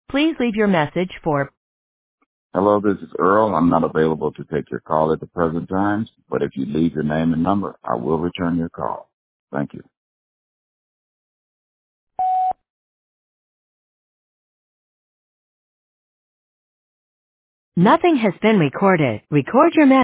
Please leave your message for Hello, this is Earl. I'm not available to take your call at the present time, but if you leave your name and number, I will return your call. Thank you. Nothing has been recorded. Record your message.